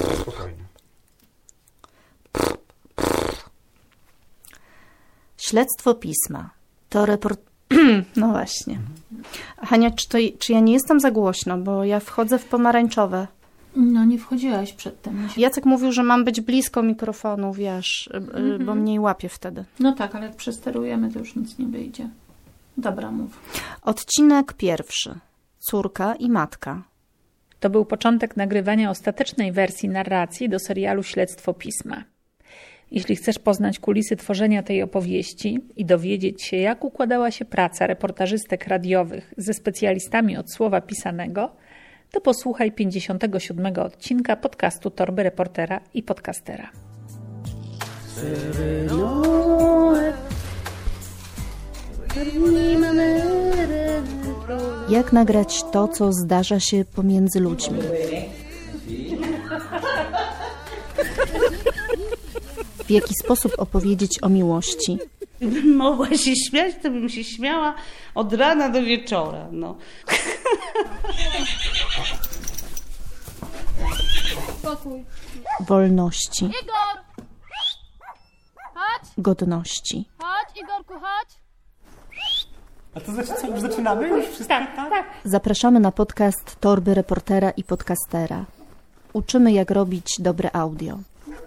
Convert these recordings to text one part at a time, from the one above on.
Spokojnie. Śledztwo pisma. To No właśnie. Hania, czy ja nie jestem za głośno, bo ja wchodzę w pomarańczowe. No nie wchodziłaś przedtem. Jacek mówił, że mam być blisko mikrofonu, wiesz, bo mniej łapię wtedy. No tak, ale jak przesterujemy, to już nic nie wyjdzie. Dobra, mów. Odcinek 1. Córka i matka. To był początek nagrywania ostatecznej wersji narracji do serialu Śledztwo pisma. Jeśli chcesz poznać kulisy tworzenia tej opowieści i dowiedzieć się, jak układała się praca reportażystek radiowych ze specjalistami od słowa pisanego, to posłuchaj 57. odcinka podcastu Torby Reportera i Podcastera. Jak nagrać to, co zdarza się pomiędzy ludźmi? W jaki sposób opowiedzieć o miłości? Gdybym mogła się śmiać, to bym się śmiała od rana do wieczora. No. Spokój. Wolności. Igor! Chodź! Godności. Chodź, Igorku, chodź! A to znaczy co, już zaczynamy? Już wszystko? Tak. Zapraszamy na podcast Torby Reportera i Podcastera. Uczymy, jak robić dobre audio.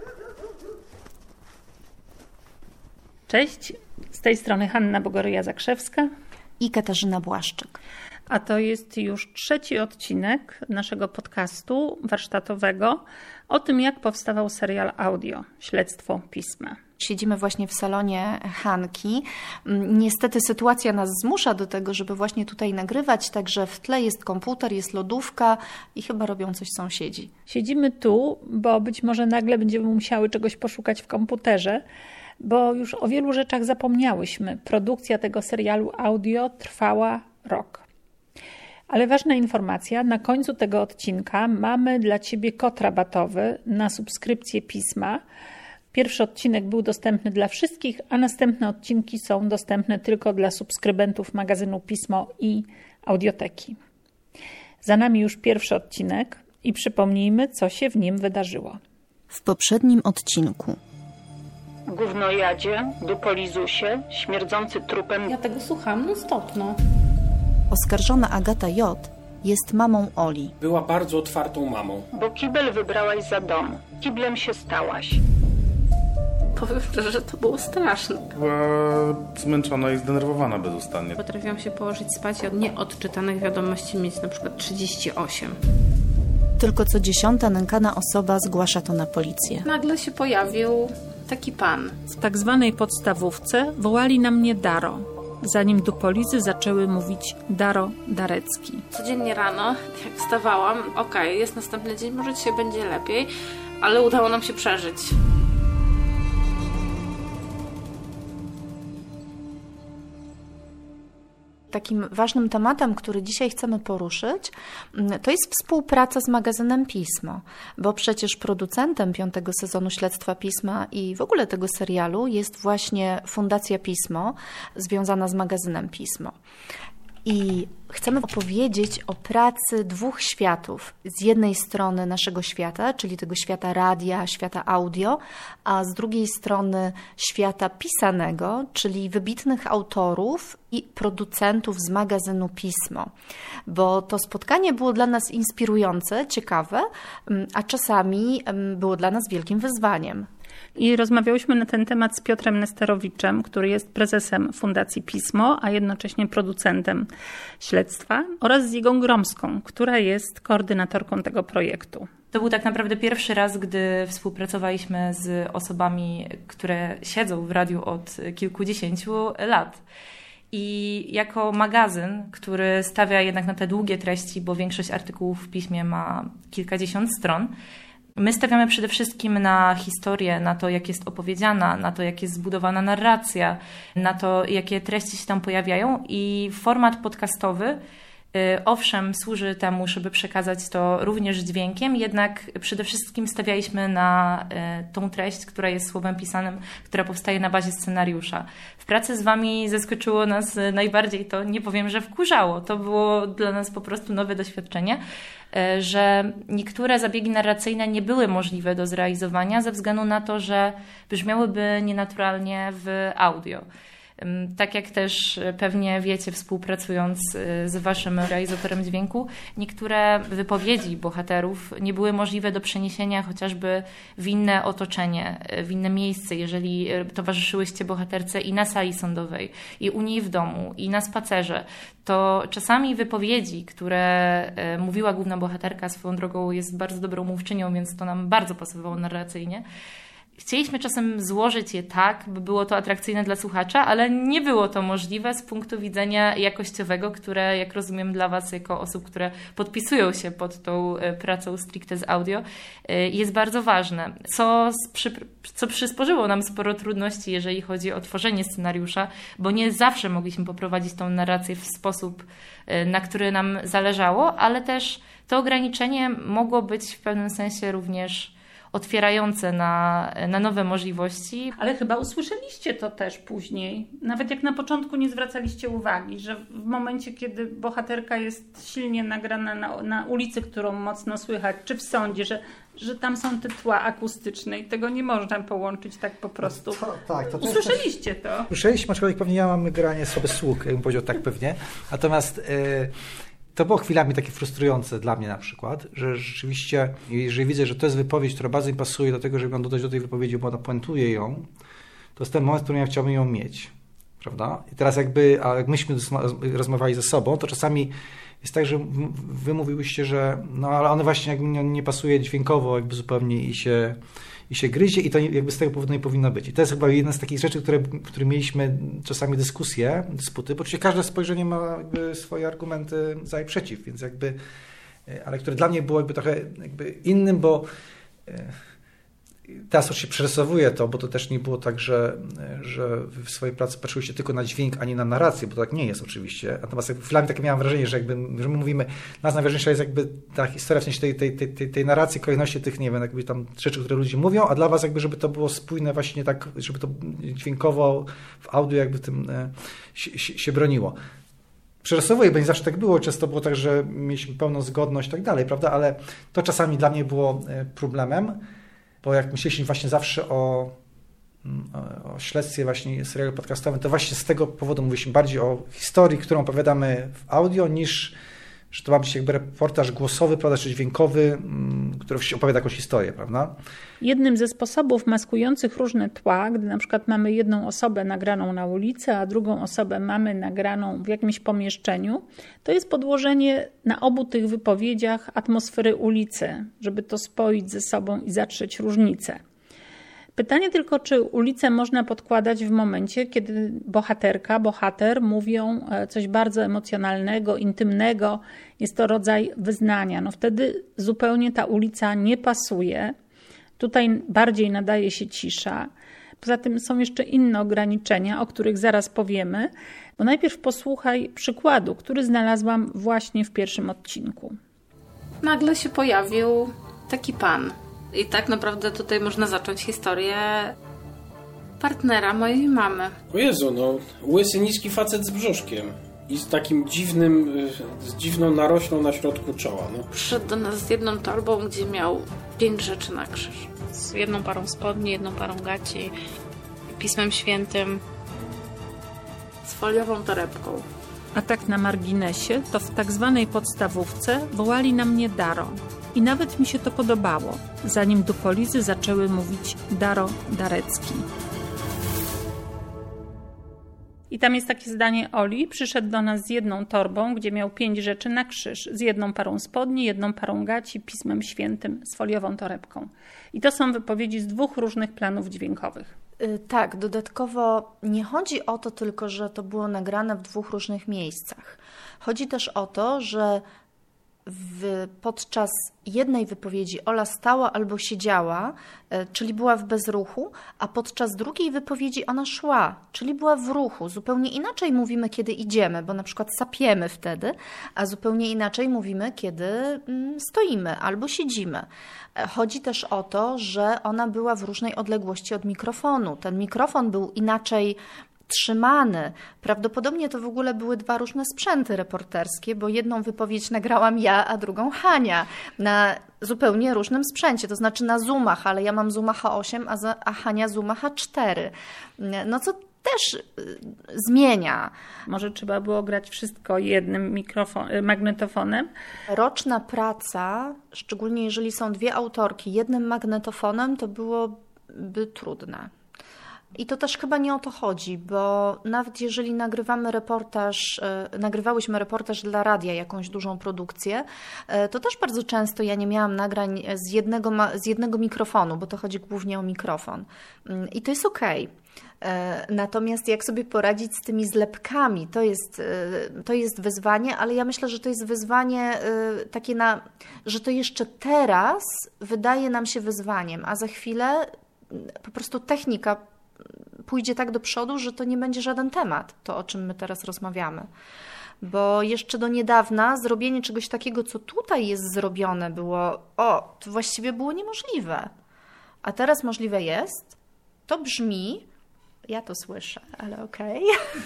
Cześć, z tej strony Hanna Bogoryja-Zakrzewska. I Katarzyna Błaszczyk. A to jest już 3. odcinek naszego podcastu warsztatowego o tym, jak powstawał serial audio Śledztwo pisma. Siedzimy właśnie w salonie Hanki. Niestety sytuacja nas zmusza do tego, żeby właśnie tutaj nagrywać, także w tle jest komputer, jest lodówka i chyba robią coś sąsiedzi. Siedzimy tu, bo być może nagle będziemy musiały czegoś poszukać w komputerze, bo już o wielu rzeczach zapomniałyśmy. Produkcja tego serialu audio trwała rok. Ale ważna informacja, na końcu tego odcinka mamy dla Ciebie kod rabatowy na subskrypcję pisma. Pierwszy odcinek był dostępny dla wszystkich, a następne odcinki są dostępne tylko dla subskrybentów magazynu Pismo i Audioteki. Za nami już pierwszy odcinek i przypomnijmy, co się w nim wydarzyło. W poprzednim odcinku. Gównojadzie, dupolizusie, śmierdzący trupem. Ja tego słucham non stop, no. Oskarżona Agata J. jest mamą Oli. Była bardzo otwartą mamą. Bo kibel wybrałaś za dom. Kiblem się stałaś. Powiem szczerze, że to było straszne. Była zmęczona i zdenerwowana bezustannie. Potrafiłam się położyć spać i od nieodczytanych wiadomości mieć na przykład 38. Tylko co 10. nękana osoba zgłasza to na policję. Nagle się pojawił taki pan. W tak zwanej podstawówce wołali na mnie Daro, zanim dupolizy zaczęły mówić Daro Darecki. Codziennie rano, jak wstawałam, okej, jest następny dzień, może dzisiaj będzie lepiej, ale udało nam się przeżyć. Takim ważnym tematem, który dzisiaj chcemy poruszyć, to jest współpraca z magazynem Pismo, bo przecież producentem 5. sezonu Śledztwa Pisma i w ogóle tego serialu jest właśnie Fundacja Pismo, związana z magazynem Pismo. I chcemy opowiedzieć o pracy 2 światów. Z jednej strony naszego świata, czyli tego świata radia, świata audio, a z drugiej strony świata pisanego, czyli wybitnych autorów i producentów z magazynu Pismo. Bo to spotkanie było dla nas inspirujące, ciekawe, a czasami było dla nas wielkim wyzwaniem. I rozmawiałyśmy na ten temat z Piotrem Nesterowiczem, który jest prezesem Fundacji Pismo, a jednocześnie producentem śledztwa, oraz z Igą Gromską, która jest koordynatorką tego projektu. To był tak naprawdę pierwszy raz, gdy współpracowaliśmy z osobami, które siedzą w radiu od kilkudziesięciu lat. I jako magazyn, który stawia jednak na te długie treści, bo większość artykułów w piśmie ma kilkadziesiąt stron, my stawiamy przede wszystkim na historię, na to, jak jest opowiedziana, na to, jak jest zbudowana narracja, na to, jakie treści się tam pojawiają, i format podcastowy Owszem, służy temu, żeby przekazać to również dźwiękiem, jednak przede wszystkim stawialiśmy na tą treść, która jest słowem pisanym, która powstaje na bazie scenariusza. W pracy z Wami zaskoczyło nas najbardziej to, nie powiem, że wkurzało. To było dla nas po prostu nowe doświadczenie, że niektóre zabiegi narracyjne nie były możliwe do zrealizowania ze względu na to, że brzmiałyby nienaturalnie w audio. Tak jak też pewnie wiecie, współpracując z Waszym realizatorem dźwięku, niektóre wypowiedzi bohaterów nie były możliwe do przeniesienia chociażby w inne otoczenie, w inne miejsce, jeżeli towarzyszyłyście bohaterce i na sali sądowej, i u niej w domu, i na spacerze. To czasami wypowiedzi, które mówiła główna bohaterka, swoją drogą jest bardzo dobrą mówczynią, więc to nam bardzo pasowało narracyjnie. Chcieliśmy czasem złożyć je tak, by było to atrakcyjne dla słuchacza, ale nie było to możliwe z punktu widzenia jakościowego, które, jak rozumiem, dla Was jako osób, które podpisują się pod tą pracą stricte z audio, jest bardzo ważne. Co przysporzyło nam sporo trudności, jeżeli chodzi o tworzenie scenariusza, bo nie zawsze mogliśmy poprowadzić tą narrację w sposób, na który nam zależało, ale też to ograniczenie mogło być w pewnym sensie również otwierające na nowe możliwości. Ale chyba usłyszeliście to też później. Nawet jak na początku nie zwracaliście uwagi, że w momencie, kiedy bohaterka jest silnie nagrana na ulicy, którą mocno słychać, czy w sądzie, że tam są te tła akustyczne i tego nie można połączyć tak po prostu. To usłyszeliście to? Słyszeliśmy, aczkolwiek pewnie ja mam granie sobie słuch, jakbym powiedział tak pewnie. Natomiast to było chwilami takie frustrujące dla mnie na przykład, że rzeczywiście, jeżeli widzę, że to jest wypowiedź, która bardzo mi pasuje do tego, żeby ją dodać do tej wypowiedzi, bo ona puentuje ją, to jest ten moment, w którym ja chciałbym ją mieć. Prawda? I teraz jak myśmy rozmawiali ze sobą, to czasami jest tak, że wy mówiłyście, że ale one właśnie jakby nie pasuje dźwiękowo jakby zupełnie i się gryzie i to jakby z tego powodu nie powinno być. I to jest chyba jedna z takich rzeczy, w których mieliśmy czasami dysputy, bo oczywiście każde spojrzenie ma jakby swoje argumenty za i przeciw, więc ale które dla mnie było jakby trochę innym, bo teraz już się przerysowuje to, bo to też nie było tak, że w swojej pracy patrzyłyście tylko na dźwięk, a nie na narrację, bo to tak nie jest oczywiście. Natomiast chwilami takie miałam wrażenie, że my mówimy, nas najważniejsza jest jakby ta historia, w sensie tej narracji, kolejności tych, nie wiem, jakby tam rzeczy, które ludzie mówią, a dla was jakby, żeby to było spójne właśnie tak, żeby to dźwiękowo w audio jakby tym się broniło. Przerysowuję, bo nie zawsze tak było. Często było tak, że mieliśmy pełną zgodność i tak dalej, prawda? Ale to czasami dla mnie było problemem. Bo jak myśleliśmy właśnie zawsze o śledztwie właśnie serialu podcastowym, to właśnie z tego powodu mówiliśmy bardziej o historii, którą opowiadamy w audio, niż że to ma być jakby reportaż głosowy, prawda, czy dźwiękowy, który opowiada jakąś historię, prawda? Jednym ze sposobów maskujących różne tła, gdy na przykład mamy jedną osobę nagraną na ulicy, a drugą osobę mamy nagraną w jakimś pomieszczeniu, to jest podłożenie na obu tych wypowiedziach atmosfery ulicy, żeby to spoić ze sobą i zatrzeć różnice. Pytanie tylko, czy ulicę można podkładać w momencie, kiedy bohater mówią coś bardzo emocjonalnego, intymnego, jest to rodzaj wyznania. No wtedy zupełnie ta ulica nie pasuje. Tutaj bardziej nadaje się cisza. Poza tym są jeszcze inne ograniczenia, o których zaraz powiemy, bo najpierw posłuchaj przykładu, który znalazłam właśnie w pierwszym odcinku. Nagle się pojawił taki pan. I tak naprawdę tutaj można zacząć historię partnera mojej mamy. O Jezu, łysy, niski facet z brzuszkiem i z takim dziwną naroślą na środku czoła. Przyszedł do nas z jedną torbą, gdzie miał 5 rzeczy na krzyż. Z jedną parą spodni, jedną parą gaci, Pismem Świętym, z foliową torebką. A tak na marginesie, to w tak zwanej podstawówce wołali na mnie Daro. I nawet mi się to podobało, zanim dupolizy zaczęły mówić Daro Darecki. I tam jest takie zdanie Oli. Przyszedł do nas z jedną torbą, gdzie miał 5 rzeczy na krzyż. Z jedną parą spodni, jedną parą gaci, Pismem Świętym, z foliową torebką. I to są wypowiedzi z 2 różnych planów dźwiękowych. Tak, dodatkowo nie chodzi o to tylko, że to było nagrane w 2 różnych miejscach. Chodzi też o to, że podczas jednej wypowiedzi Ola stała albo siedziała, czyli była w bezruchu, a podczas drugiej wypowiedzi ona szła, czyli była w ruchu. Zupełnie inaczej mówimy, kiedy idziemy, bo na przykład sapiemy wtedy, a zupełnie inaczej mówimy, kiedy stoimy albo siedzimy. Chodzi też o to, że ona była w różnej odległości od mikrofonu. Ten mikrofon był inaczej trzymany. Prawdopodobnie to w ogóle były 2 różne sprzęty reporterskie, bo jedną wypowiedź nagrałam ja, a drugą Hania na zupełnie różnym sprzęcie, to znaczy na Zoomach, ale ja mam Zoomaha 8, a Hania Zoomaha 4. No co też zmienia. Może trzeba było grać wszystko jednym magnetofonem? Roczna praca, szczególnie jeżeli są 2 autorki, jednym magnetofonem, to byłoby trudne. I to też chyba nie o to chodzi, bo nawet jeżeli nagrywałyśmy reportaż dla radia, jakąś dużą produkcję, to też bardzo często ja nie miałam nagrań z jednego mikrofonu, bo to chodzi głównie o mikrofon. I to jest okej. Natomiast jak sobie poradzić z tymi zlepkami, to jest wyzwanie, ale ja myślę, że to jest wyzwanie takie że to jeszcze teraz wydaje nam się wyzwaniem, a za chwilę po prostu technika pójdzie tak do przodu, że to nie będzie żaden temat, to o czym my teraz rozmawiamy. Bo jeszcze do niedawna zrobienie czegoś takiego, co tutaj jest zrobione, to właściwie było niemożliwe. A teraz możliwe jest. To brzmi, ja to słyszę, ale okej.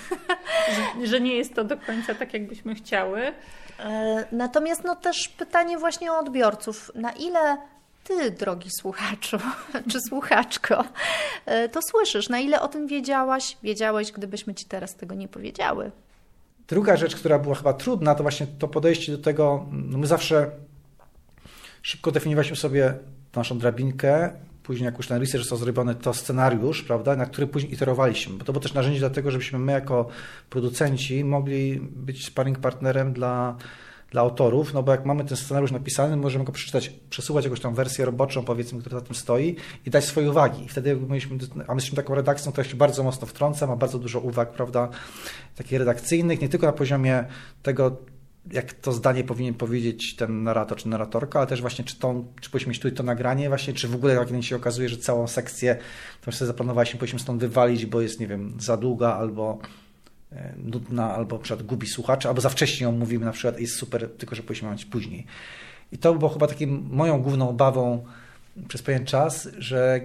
Że nie jest to do końca tak, jakbyśmy chciały. Natomiast też pytanie właśnie o odbiorców. Na ile ty, drogi słuchaczu, czy słuchaczko, to słyszysz? Na ile o tym wiedziałeś, gdybyśmy ci teraz tego nie powiedziały? Druga rzecz, która była chyba trudna, to właśnie to podejście do tego, my zawsze szybko definiowaliśmy sobie naszą drabinkę, później jak już ten research został zrobiony, to scenariusz, prawda, na który później iterowaliśmy, bo to było też narzędzie do tego, żebyśmy my jako producenci mogli być sparring partnerem dla autorów, no bo jak mamy ten scenariusz napisany, możemy go przeczytać, przesuwać jakąś tam wersję roboczą, powiedzmy, która za tym stoi i dać swoje uwagi. I wtedy my jesteśmy taką redakcją, która się bardzo mocno wtrąca, ma bardzo dużo uwag, prawda, takich redakcyjnych, nie tylko na poziomie tego, jak to zdanie powinien powiedzieć ten narrator czy narratorka, ale też właśnie, czy powinniśmy mieć tu i to nagranie właśnie, czy w ogóle jak się okazuje, że całą sekcję, którą sobie zaplanowaliśmy, powinniśmy stąd wywalić, bo jest, nie wiem, za długa albo nudna, albo na przykład gubi słuchaczy, albo za wcześnie ją mówimy na przykład i jest super, tylko że powinniśmy mieć później. I to było chyba takim moją główną obawą przez pewien czas, że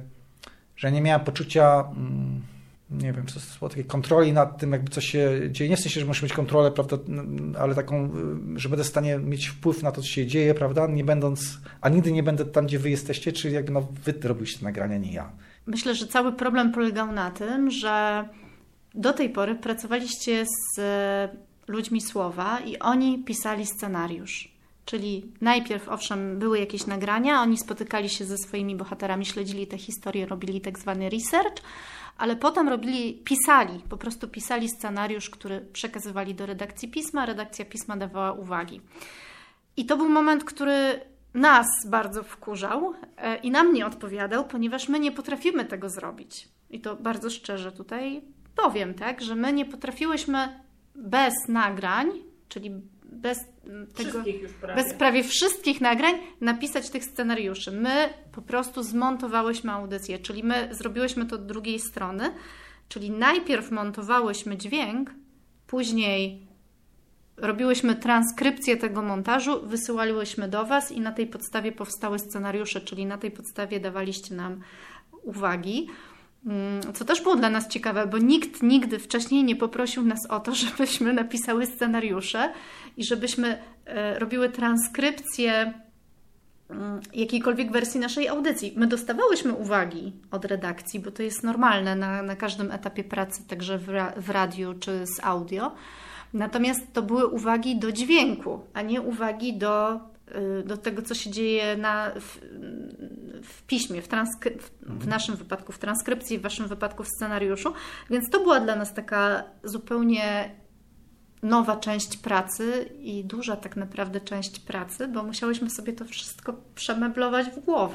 nie miałem poczucia, nie wiem, co to było, takiej kontroli nad tym, jakby co się dzieje. Nie w sensie, że muszę mieć kontrolę, prawda, ale taką, że będę w stanie mieć wpływ na to, co się dzieje, prawda, nigdy nie będę tam, gdzie wy jesteście, czyli jakby wy robiliście te nagrania, nie ja. Myślę, że cały problem polegał na tym, że do tej pory pracowaliście z ludźmi słowa i oni pisali scenariusz. Czyli najpierw, owszem, były jakieś nagrania, oni spotykali się ze swoimi bohaterami, śledzili te historie, robili tak zwany research, ale potem po prostu pisali scenariusz, który przekazywali do redakcji pisma, redakcja pisma dawała uwagi. I to był moment, który nas bardzo wkurzał i nam nie odpowiadał, ponieważ my nie potrafimy tego zrobić. I to bardzo szczerze tutaj powiem, tak, że my nie potrafiłyśmy bez nagrań, czyli bez prawie wszystkich nagrań napisać tych scenariuszy. My po prostu zmontowałyśmy audycję, czyli my zrobiłyśmy to od drugiej strony, czyli najpierw montowałyśmy dźwięk, później robiłyśmy transkrypcję tego montażu, wysyłałyśmy do Was i na tej podstawie powstały scenariusze, czyli na tej podstawie dawaliście nam uwagi. Co też było dla nas ciekawe, bo nikt nigdy wcześniej nie poprosił nas o to, żebyśmy napisały scenariusze i żebyśmy robiły transkrypcję jakiejkolwiek wersji naszej audycji. My dostawałyśmy uwagi od redakcji, bo to jest normalne na każdym etapie pracy, także w radiu czy z audio. Natomiast to były uwagi do dźwięku, a nie uwagi do tego, co się dzieje w piśmie, w naszym wypadku w transkrypcji, w waszym wypadku w scenariuszu. Więc to była dla nas taka zupełnie nowa część pracy i duża tak naprawdę część pracy, bo musiałyśmy sobie to wszystko przemeblować w głowach.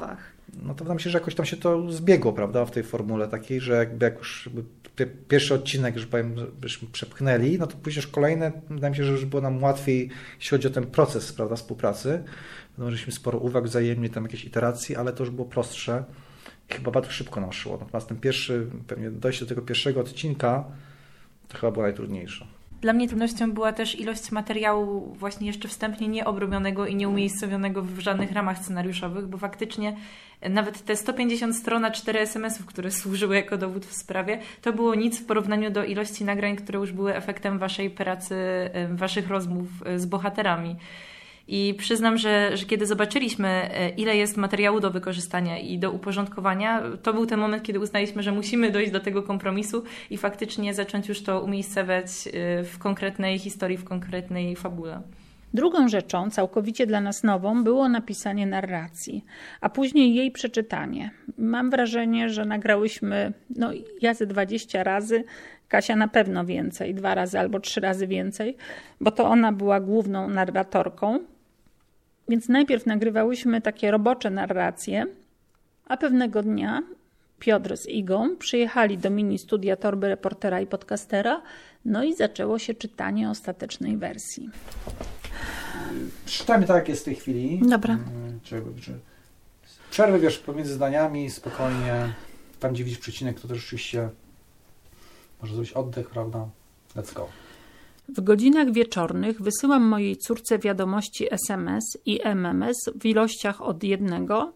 no to wydaje mi się, że jakoś tam się to zbiegło, prawda, w tej formule takiej, że jak już pierwszy odcinek, że powiem, byśmy przepchnęli, no to później już kolejne, wydaje mi się, że już było nam łatwiej, jeśli chodzi o ten proces, prawda, współpracy. No, żeśmy sporo uwag wzajemnie, tam jakieś iteracje, ale to już było prostsze i chyba bardzo szybko nam szło. Natomiast ten pierwszy, pewnie dojście do tego pierwszego odcinka, to chyba było najtrudniejsze. Dla mnie trudnością była też ilość materiału właśnie jeszcze wstępnie nieobrobionego i nieumiejscowionego w żadnych ramach scenariuszowych, bo faktycznie nawet te 150 stron a 4 SMS-ów, które służyły jako dowód w sprawie, to było nic w porównaniu do ilości nagrań, które już były efektem waszej pracy, waszych rozmów z bohaterami. I przyznam, że kiedy zobaczyliśmy, ile jest materiału do wykorzystania i do uporządkowania, to był ten moment, kiedy uznaliśmy, że musimy dojść do tego kompromisu i faktycznie zacząć już to umiejscowiać w konkretnej historii, w konkretnej fabule. Drugą rzeczą, całkowicie dla nas nową, było napisanie narracji, a później jej przeczytanie. Mam wrażenie, że nagrałyśmy, ja ze 20 razy, Kasia na pewno więcej, 2 razy albo 3 razy więcej, bo to ona była główną narratorką. Więc najpierw nagrywałyśmy takie robocze narracje, a pewnego dnia Piotr z Igą przyjechali do mini studia Torby reportera i podcastera, no i zaczęło się czytanie ostatecznej wersji. Przeczytajmy tak, jak jest w tej chwili. Dobra. Przerwy, wiesz, pomiędzy zdaniami, spokojnie. Tam, gdzie widzisz przecinek, to też rzeczywiście może zrobić oddech, prawda? Let's go. W godzinach wieczornych wysyłam mojej córce wiadomości SMS i MMS w ilościach od 1 do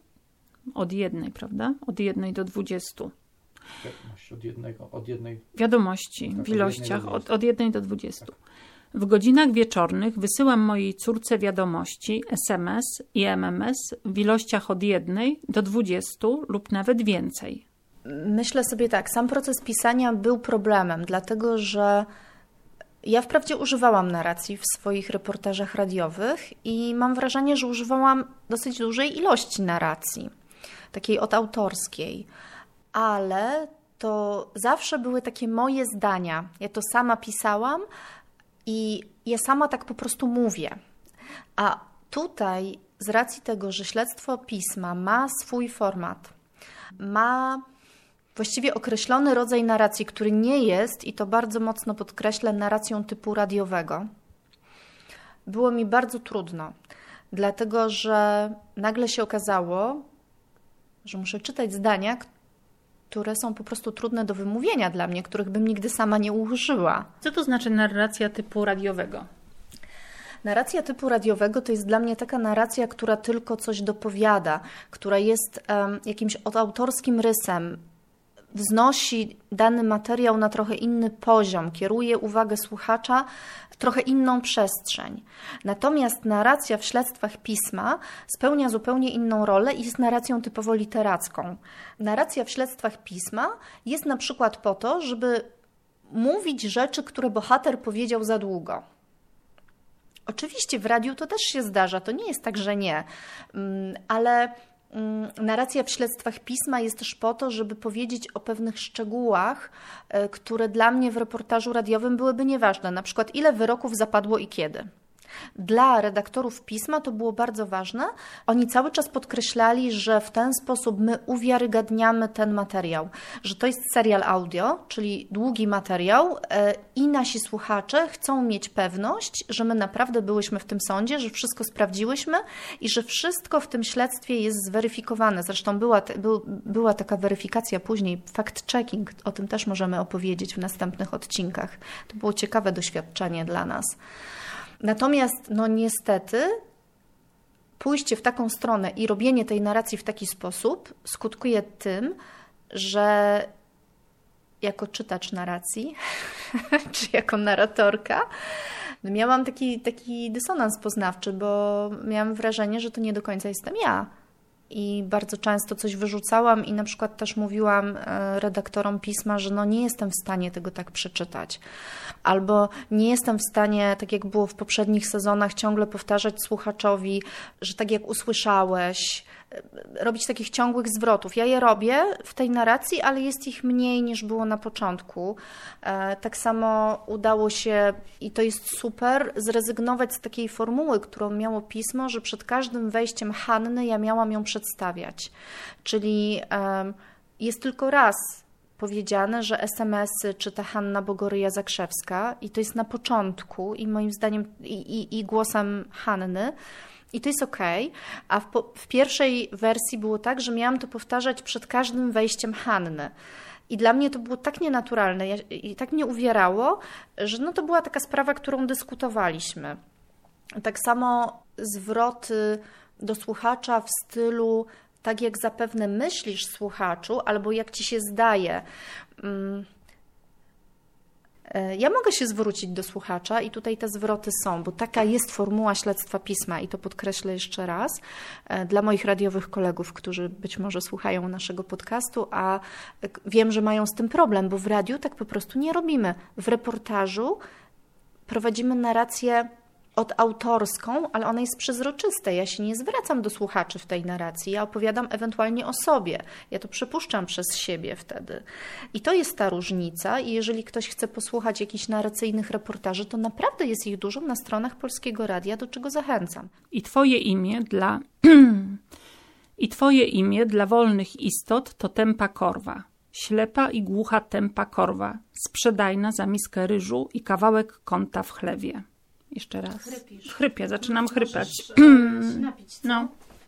20. Wiadomości w ilościach od 1 do 20. W godzinach wieczornych wysyłam mojej córce wiadomości SMS i MMS w ilościach od 1 do 20 lub nawet więcej. Myślę sobie tak, sam proces pisania był problemem, dlatego że ja wprawdzie używałam narracji w swoich reportażach radiowych i mam wrażenie, że używałam dosyć dużej ilości narracji, takiej odautorskiej, ale to zawsze były takie moje zdania. Ja to sama pisałam i ja sama tak po prostu mówię. A tutaj z racji tego, że śledztwo pisma ma swój format, ma właściwie określony rodzaj narracji, który nie jest, i to bardzo mocno podkreślę, narracją typu radiowego, było mi bardzo trudno, dlatego że nagle się okazało, że muszę czytać zdania, które są po prostu trudne do wymówienia dla mnie, których bym nigdy sama nie użyła. Co to znaczy narracja typu radiowego? Narracja typu radiowego to jest dla mnie taka narracja, która tylko coś dopowiada, która jest jakimś odautorskim rysem, wznosi dany materiał na trochę inny poziom, kieruje uwagę słuchacza w trochę inną przestrzeń. Natomiast narracja w śledztwach pisma spełnia zupełnie inną rolę i jest narracją typowo literacką. Narracja w śledztwach pisma jest na przykład po to, żeby mówić rzeczy, które bohater powiedział za długo. Oczywiście w radiu to też się zdarza, to nie jest tak, że nie, ale narracja w śledztwach pisma jest też po to, żeby powiedzieć o pewnych szczegółach, które dla mnie w reportażu radiowym byłyby nieważne. Na przykład ile wyroków zapadło i kiedy. Dla redaktorów pisma to było bardzo ważne. Oni cały czas podkreślali, że w ten sposób my uwiarygadniamy ten materiał, że to jest serial audio, czyli długi materiał i nasi słuchacze chcą mieć pewność, że my naprawdę byłyśmy w tym sądzie, że wszystko sprawdziłyśmy i że wszystko w tym śledztwie jest zweryfikowane. Zresztą była taka weryfikacja później, fact-checking, o tym też możemy opowiedzieć w następnych odcinkach. To było ciekawe doświadczenie dla nas. Natomiast niestety pójście w taką stronę i robienie tej narracji w taki sposób skutkuje tym, że jako czytacz narracji, czy jako narratorka, miałam taki dysonans poznawczy, bo miałam wrażenie, że to nie do końca jestem ja. I bardzo często coś wyrzucałam i na przykład też mówiłam redaktorom pisma, że nie jestem w stanie tego tak przeczytać. Albo nie jestem w stanie, tak jak było w poprzednich sezonach, ciągle powtarzać słuchaczowi, że tak jak usłyszałeś, robić takich ciągłych zwrotów. Ja je robię w tej narracji, ale jest ich mniej niż było na początku. Tak samo udało się, i to jest super, zrezygnować z takiej formuły, którą miało pismo, że przed każdym wejściem Hanny ja miałam ją przedstawiać. Czyli jest tylko raz powiedziane, że SMS-y czyta Hanna Bogoryja-Zakrzewska i to jest na początku i moim zdaniem i głosem Hanny. I to jest okej, a w pierwszej wersji było tak, że miałam to powtarzać przed każdym wejściem Hanny. I dla mnie to było tak nienaturalne i tak mnie uwierało, że no to była taka sprawa, którą dyskutowaliśmy. Tak samo zwroty do słuchacza w stylu tak jak zapewne myślisz, słuchaczu, albo jak ci się zdaje. Ja mogę się zwrócić do słuchacza i tutaj te zwroty są, bo taka jest formuła śledztwa pisma i to podkreślę jeszcze raz dla moich radiowych kolegów, którzy być może słuchają naszego podcastu, a wiem, że mają z tym problem, bo w radiu tak po prostu nie robimy. W reportażu prowadzimy narrację odautorską, ale ona jest przezroczysta. Ja się nie zwracam do słuchaczy w tej narracji, ja opowiadam ewentualnie o sobie. Ja to przypuszczam przez siebie wtedy. I to jest ta różnica i jeżeli ktoś chce posłuchać jakichś narracyjnych reportaży, to naprawdę jest ich dużo na stronach Polskiego Radia, do czego zachęcam. I twoje imię dla wolnych istot to tępa korwa. Ślepa i głucha tępa korwa. Sprzedajna za miskę ryżu i kawałek kąta w chlewie. Jeszcze raz. Chrypię, zaczynam chrypać. No.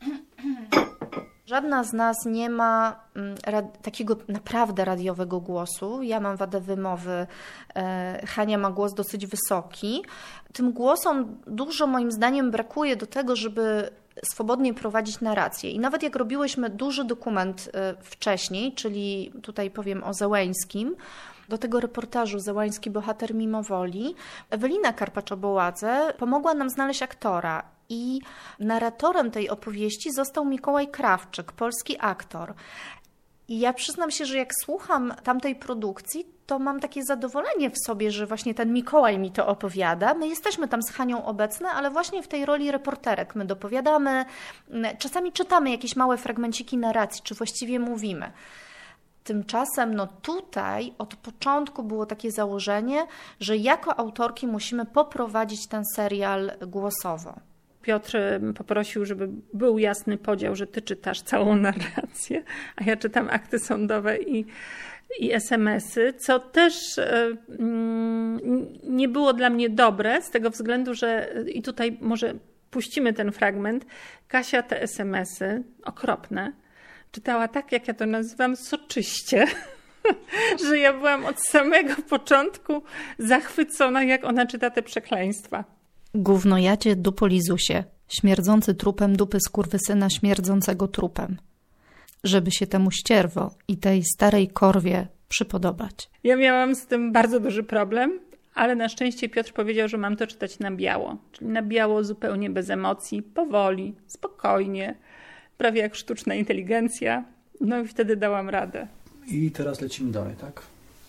Żadna z nas nie ma takiego naprawdę radiowego głosu. Ja mam wadę wymowy, Hania ma głos dosyć wysoki. Tym głosom dużo moim zdaniem brakuje do tego, żeby swobodnie prowadzić narrację. I nawet jak robiłyśmy duży dokument wcześniej, czyli tutaj powiem o Zełeńskim, do tego reportażu Zełański bohater mimowoli, Ewelina Karpacz-Oboładze pomogła nam znaleźć aktora i narratorem tej opowieści został Mikołaj Krawczyk, polski aktor. I ja przyznam się, że jak słucham tamtej produkcji, to mam takie zadowolenie w sobie, że właśnie ten Mikołaj mi to opowiada. My jesteśmy tam z Hanią obecne, ale właśnie w tej roli reporterek my dopowiadamy, czasami czytamy jakieś małe fragmenciki narracji, czy właściwie mówimy. Tymczasem no tutaj od początku było takie założenie, że jako autorki musimy poprowadzić ten serial głosowo. Piotr poprosił, żeby był jasny podział, że ty czytasz całą narrację, a ja czytam akty sądowe i SMS-y, co też nie było dla mnie dobre z tego względu, że i tutaj może puścimy ten fragment. Kasia te SMS-y, okropne, czytała tak, jak ja to nazywam, soczyście, że ja byłam od samego początku zachwycona, jak ona czyta te przekleństwa. Gównojacie dupolizusie, śmierdzący trupem dupy skurwysyna śmierdzącego trupem, żeby się temu ścierwo i tej starej korwie przypodobać. Ja miałam z tym bardzo duży problem, ale na szczęście Piotr powiedział, że mam to czytać na biało, czyli na biało zupełnie bez emocji, powoli, spokojnie, prawie jak sztuczna inteligencja. No i wtedy dałam radę. I teraz lecimy dalej, tak?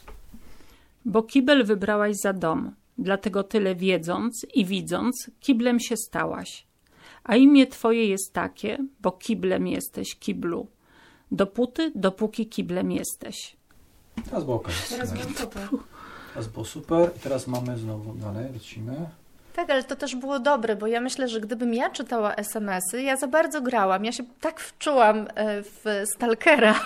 Bo kibel wybrałaś za dom, dlatego tyle wiedząc i widząc, kiblem się stałaś. A imię twoje jest takie, bo kiblem jesteś, kiblu. Dopóki kiblem jesteś. Teraz było okej. Teraz było super. Teraz było super. I teraz mamy znowu dalej, lecimy. Tak, ale to też było dobre, bo ja myślę, że gdybym ja czytała SMS-y, ja za bardzo grałam. Ja się tak wczułam w Stalkera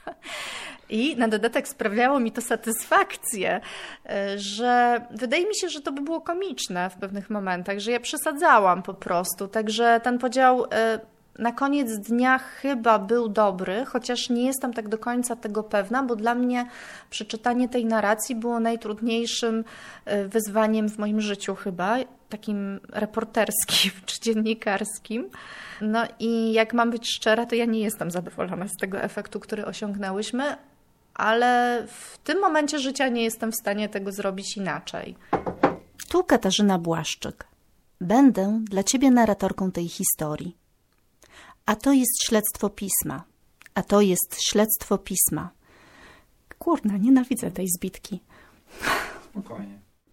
i na dodatek sprawiało mi to satysfakcję, że wydaje mi się, że to by było komiczne w pewnych momentach, że ja przesadzałam po prostu. Także ten podział na koniec dnia chyba był dobry, chociaż nie jestem tak do końca tego pewna, bo dla mnie przeczytanie tej narracji było najtrudniejszym wyzwaniem w moim życiu chyba, takim reporterskim czy dziennikarskim. No i jak mam być szczera, to ja nie jestem zadowolona z tego efektu, który osiągnęłyśmy, ale w tym momencie życia nie jestem w stanie tego zrobić inaczej. Tu Katarzyna Błaszczyk. Będę dla Ciebie narratorką tej historii. A to jest śledztwo pisma. A to jest śledztwo pisma. Kurna, nienawidzę tej zbitki. Spokojnie.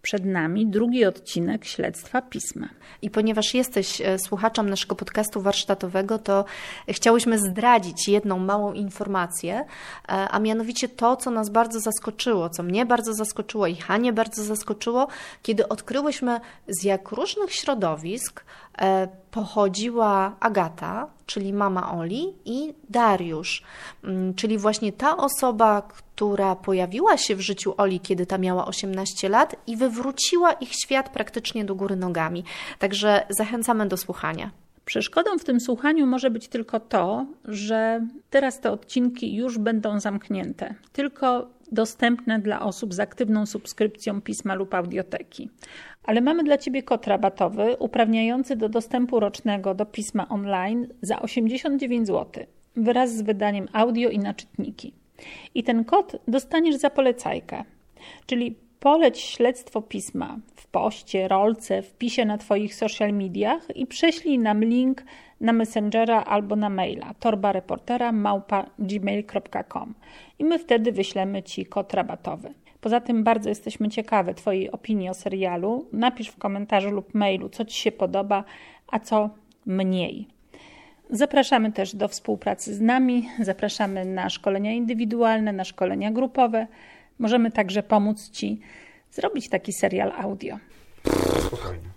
Przed nami drugi odcinek Śledztwa Pisma. I ponieważ jesteś słuchaczem naszego podcastu warsztatowego, to chciałyśmy zdradzić jedną małą informację, a mianowicie to, co nas bardzo zaskoczyło, co mnie bardzo zaskoczyło i Hanię bardzo zaskoczyło, kiedy odkryłyśmy, z jak różnych środowisk pochodziła Agata, czyli mama Oli, i Dariusz, czyli właśnie ta osoba, która pojawiła się w życiu Oli, kiedy ta miała 18 lat i wywróciła ich świat praktycznie do góry nogami. Także zachęcamy do słuchania. Przeszkodą w tym słuchaniu może być tylko to, że teraz te odcinki już będą zamknięte, tylko dostępne dla osób z aktywną subskrypcją Pisma lub Audioteki. Ale mamy dla Ciebie kod rabatowy uprawniający do dostępu rocznego do Pisma online za 89 zł wraz z wydaniem audio i na czytniki. I ten kod dostaniesz za polecajkę, czyli poleć Śledztwo Pisma w poście, rolce, wpisie na Twoich social mediach i prześlij nam link na Messengera albo na maila torbareportera@gmail.com i my wtedy wyślemy Ci kod rabatowy. Poza tym bardzo jesteśmy ciekawe Twojej opinii o serialu. Napisz w komentarzu lub mailu, co Ci się podoba, a co mniej. Zapraszamy też do współpracy z nami, zapraszamy na szkolenia indywidualne, na szkolenia grupowe. Możemy także pomóc Ci zrobić taki serial audio. Spokojnie.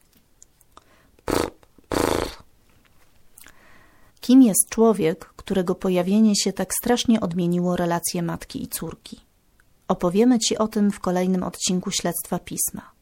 Kim jest człowiek, którego pojawienie się tak strasznie odmieniło relacje matki i córki? Opowiemy Ci o tym w kolejnym odcinku Śledztwa Pisma.